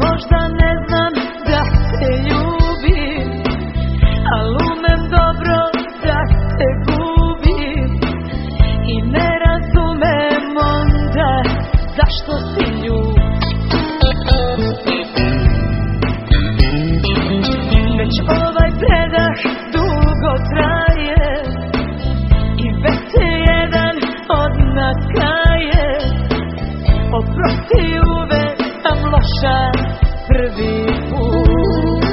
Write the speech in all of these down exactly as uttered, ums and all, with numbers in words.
možda ne znam da te ljubim, al umem dobro da te gubim i ne razumem onda zašto si ljub. Već ovaj predah dugo traje i već se jedan od nas kaje. Oprosti uvek sam loša prvi put.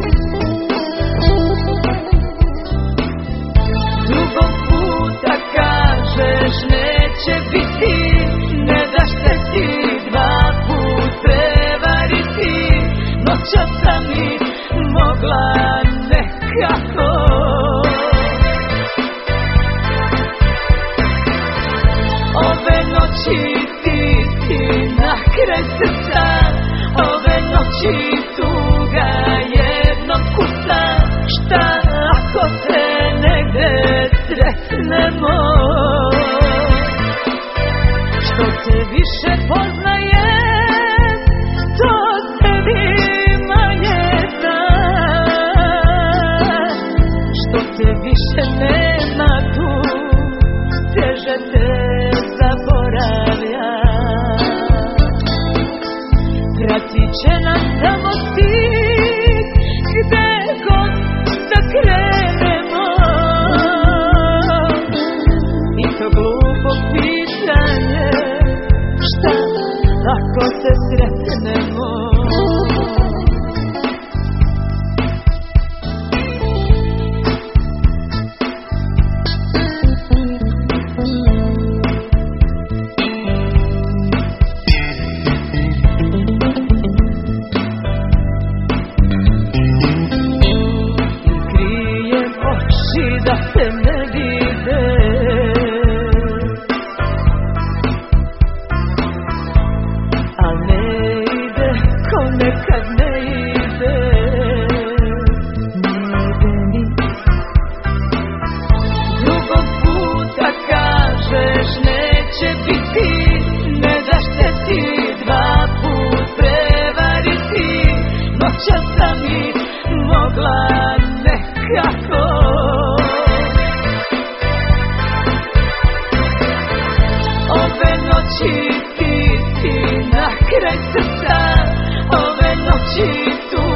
Drugog puta kažeš neće biti, ne daš se ti dva put prevariti. Noćas sam mi mogla nekako. Ove noći ti, ti na kraj srca, ove noći tuga jednom kuca. Šta ako se negde sretnemo, što se više poznajem, to se vi manje znam. Što se više nema tu, teže te zaboravljam. Pratit će nas samo stid, gde god da krenemo. I to glupo pitanje, šta ako se sretnemo. Da se ne vide, a ne ide ko nekad ne ide. Drugog puta kažeš neće biti, ne daš se ti dva put prevariti. Noćas sam mi mogla nekako. Ove noći ti, ti na kraj srca, ove noći tu